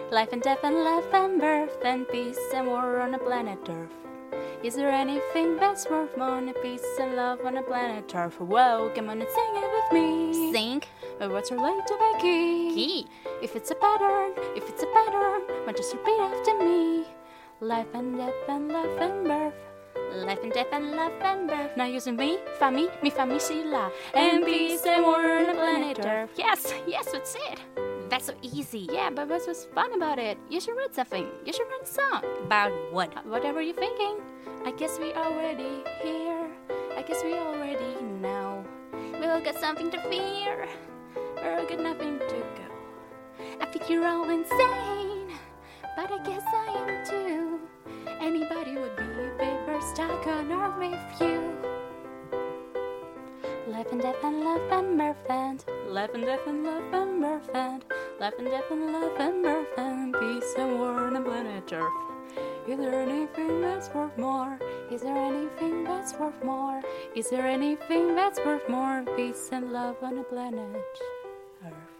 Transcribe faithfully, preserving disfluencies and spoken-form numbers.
Life and death and love and birth and peace and war on a planet Earth. Is there anything that's worth more than peace and love on a planet Earth? Whoa, come on and sing it with me. Sing. But what's related to my key? Key. If it's a pattern, if it's a pattern, why just repeat after me? Life and death and love and birth. Life and death and love and birth. Now using me, fa mi, mi fa mi si la, and peace and war on the planet Earth. Yes, yes, that's it. That's so easy. Yeah, but what's what's fun about it? You should write something. You should write a song. About what? Whatever you're thinking. I guess we already here. I guess we already know. We all got something to fear, or got nothing to go. I think you're all insane, but I guess I am too. Anybody would be a paper stuck on earth with you. Life and death and love and mirth and life and death and love and mirth and life and death and love and mirth and peace and war on the planet Earth. Is there anything that's worth more? Is there anything that's worth more? Is there anything that's worth more? Peace and love on the planet Earth.